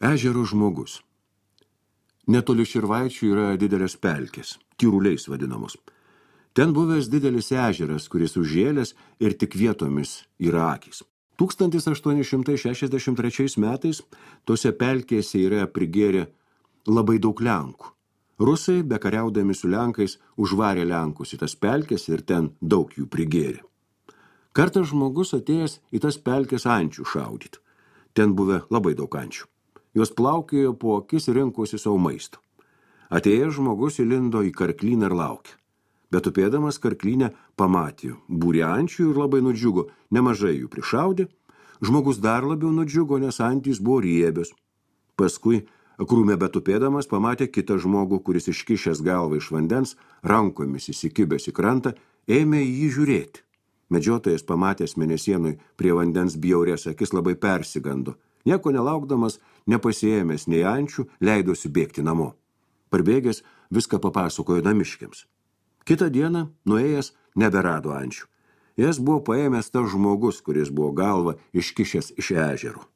Ežero žmogus. Netoli Širvaičių yra didelės pelkės, tyruliais vadinamos. Ten buvęs didelis ežeras, kuris užžėlęs ir tik vietomis yra akys. 1863 metais tose pelkėse yra prigėrę labai daug Lenkų. Rusai, bekariaudami su Lenkais, užvarė Lenkus į tas pelkės ir ten daug jų prigėrė. Kartą žmogus atėjęs į tas pelkės ančių šaudyti. Ten buvę labai daug ančių. Jos plaukėjo po akis ir rinkosi savo maisto. Atėjęs žmogus įlindo į karklyną ir laukė. Bet upėdamas karklynę pamatė būrį ančių ir labai nudžiugo, nemažai jų prišaudė. Žmogus dar labiau nudžiugo, nes antys buvo riebios. Paskui, krūme betupėdamas, pamatė kitą žmogų, kuris iškišęs galvą iš vandens, rankomis įsikibęs į krantą, ėmė į jį žiūrėti. Medžiotojas pamatęs mėnesienui prie vandens bjaurės akis labai persigando. Nieko nelaukdamas, nepasiėmęs nei ančių, leidosi bėgti namo. Parbėgęs viską papasakojo namiškiams. Kitą dieną, nuėjęs, neberado ančių. Jas buvo paėmęs tas žmogus, kuris buvo galvą iškišęs iš ežero.